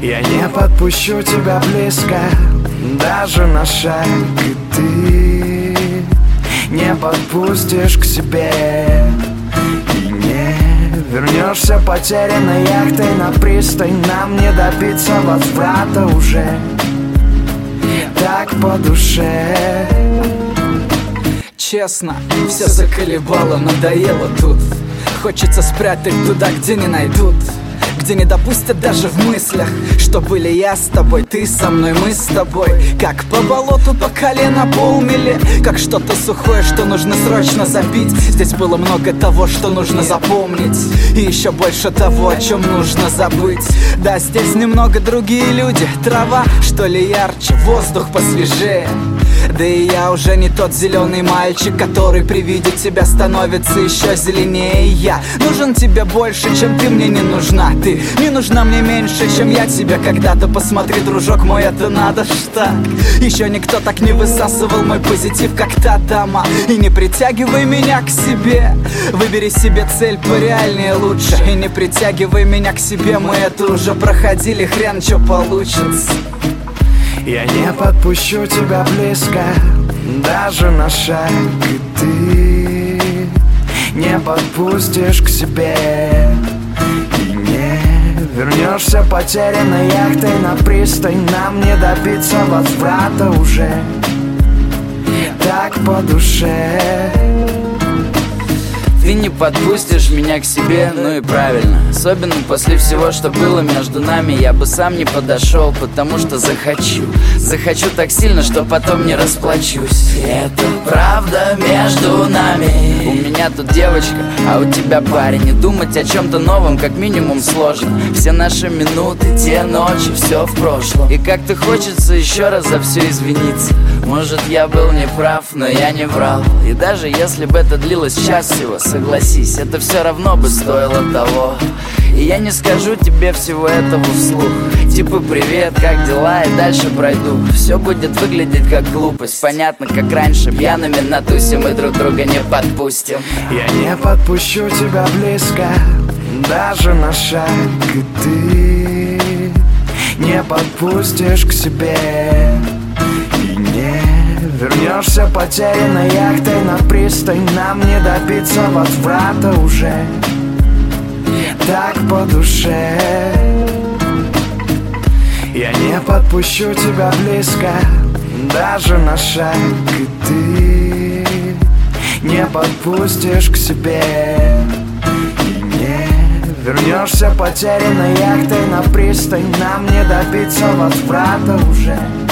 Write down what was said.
Я не подпущу тебя близко, даже на шаг, и ты не подпустишь к себе. И не вернешься потерянной яхтой на пристань. Нам не добиться возврата уже так по душе. Честно, все заколебало, надоело тут. Хочется спрятать туда, где не найдут, где не допустят даже в мыслях, что были я с тобой, ты со мной, мы с тобой. Как по болоту по колено полмили, как что-то сухое, что нужно срочно запить. Здесь было много того, что нужно запомнить, и еще больше того, о чем нужно забыть. Да, здесь немного другие люди, трава, что ли, ярче, воздух посвежее. Да и я уже не тот зеленый мальчик, который при виде тебя становится еще зеленее. Я нужен тебе больше, чем ты мне не нужна. Ты не нужна мне меньше, чем я тебе когда-то. Посмотри, дружок мой, это надо ж так. Еще никто так не высасывал мой позитив, как та дама. И не притягивай меня к себе, выбери себе цель пореальнее лучше. И не притягивай меня к себе, мы это уже проходили, хрен что получится. Я не подпущу тебя близко, даже на шаг, и ты не подпустишь к себе. И не вернешься потерянной яхтой на пристань. Нам не добиться возврата уже так по душе. Ты не подпустишь меня к себе, ну и правильно. Особенно после всего, что было между нами. Я бы сам не подошел, потому что захочу так сильно, что потом не расплачусь. И это правда между нами. У меня тут девочка, а у тебя парень. И думать о чем-то новом как минимум сложно. Все наши минуты, те ночи, все в прошлом. И как-то хочется еще раз за все извиниться. Может, я был неправ, но я не врал. И даже если бы это длилось час всего, согласись, это все равно бы стоило того. И я не скажу тебе всего этого вслух, типа привет, как дела, и дальше пройду. Все будет выглядеть как глупость. Понятно, как раньше, пьяными на тусе мы друг друга не подпустим. Я не подпущу тебя близко, даже на шаг, и ты не подпустишь к себе. И не вернешься потерянной яхтой на пристань. Нам не добиться возврата уже так по душе. Я не подпущу тебя близко, даже на шаг, и ты не подпустишь к себе. И не вернешься потерянной яхтой на пристань. Нам не добиться возврата уже